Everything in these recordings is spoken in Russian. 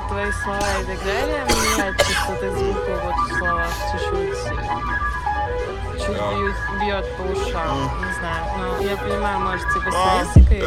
твои слова и так далее, меняет частоты звука вот в словах чуть-чуть бьет по ушам, не знаю. Но я понимаю, может, типа стилистика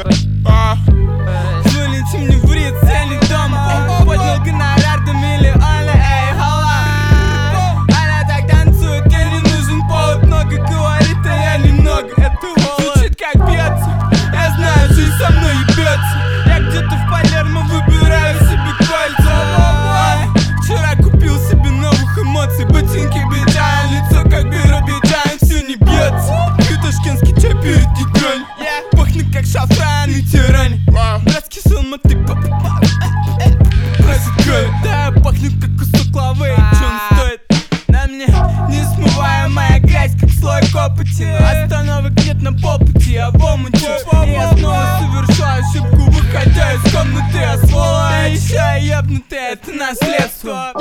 Звоните мне в Риц, я не дома. Поднял гонорар до миллиона, эй, хала. Она так танцует, ей не нужен повод. Много говорит, а я немного, это волос. Звучит как бьется, я знаю, жизнь со мной ебется. Я где-то в Палермо выбираю себе кольца. Вчера купил себе новых эмоций, ботинки Биджан, лицо как Биробиджан, все не бьется. Пью ташкентский чай перед игрой, пахнет как шафран и тирань. Братский сон, ты просит крови. Да, пахнет как кусок лавы, чё он стоит? На мне несмываемая грязь, как слой копоти. Остановок нет на полпути, а в омуте. И я снова совершаю ошибку, выходя из комнаты. А сволочь, я ебнутый, это наследство.